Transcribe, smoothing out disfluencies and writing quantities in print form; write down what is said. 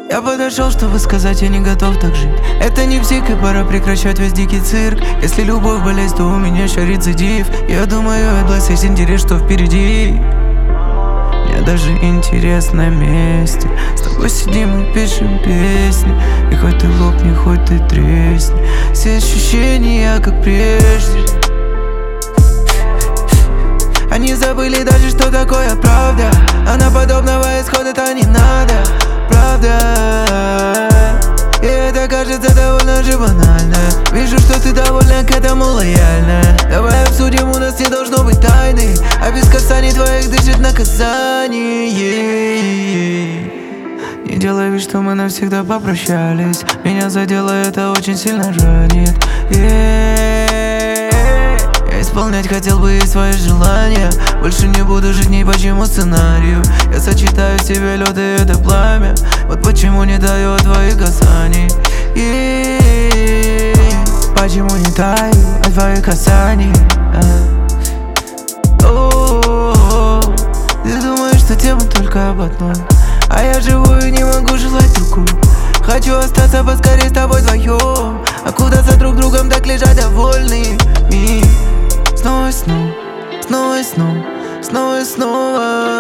Я подошел, чтобы сказать, я не готов так жить. Это не псих, и пора прекращать весь дикий цирк. Если любовь болезнь, то у меня еще рецидив. Я думаю, отблэс есть интерес, что впереди. Мне даже интересно вместе с тобой сидим и пишем песни. И хоть ты лопни, хоть ты тресни, все ощущения как прежде. Они забыли даже, что такое правда. А на подобного исхода-то не надо. Правда. И это кажется довольно же банально. Вижу, что ты довольно к этому лояльна. Давай обсудим, у нас не должно быть тайны. А без касаний твоих дышит наказание. Не делай вид, что мы навсегда попрощались. Меня задело, это очень сильно ранит. Я исполнять хотел бы и свои желания. Больше не буду жить ни по чему сценарию. Я сочетаю в себе лед и это пламя. Вот почему не даю от твоих касаний. Почему не таю от твоих касаний? Ты думаешь, что тема только об одном, а я живу и не могу желать другую. Хочу остаться поскорее с тобой вдвоем, а куда за друг другом так лежать довольными. Снова и снова, снова и снова, снова и снова.